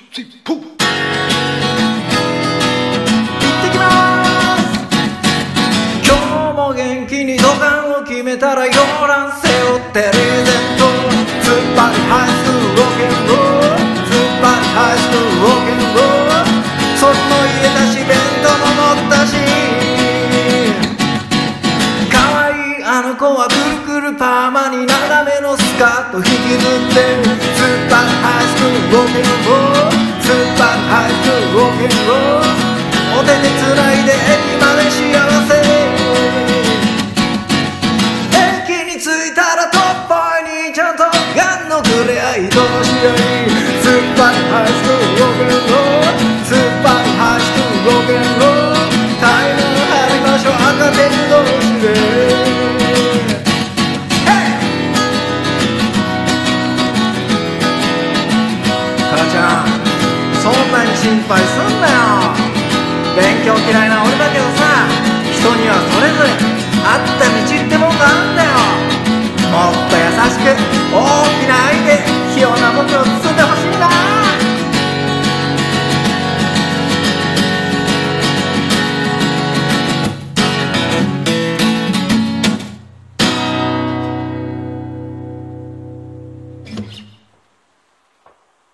スリーフォー。行ってきまーす。今日も元気に土管を決めたら洋ラン背負ってリーゼント。ツッパリハイスクールロケンロール、ツッパリハイスクールロケンロール。それも入れたし弁当も乗ったし、可愛いあの子はくるくるパーマに長めのスカート引きずってる。ツッパリハイスクールロケンロール、ツッパリハイスクールロケンロール。お手でつないで駅まで幸せ。駅に着いたらトップボーイにちゃんとガンのくれ合いどの試合。ツッパリハイスクールロケンロール、ツッパリハイスクールロケンロール。タイム張りましょう赤鉄同士で。母ちゃん、そんなに心配すんなよ。勉強嫌いな俺だけどさ、人にはそれぞれあった道ってもんがあんだよ。もっと優しく大きな愛で器用な僕を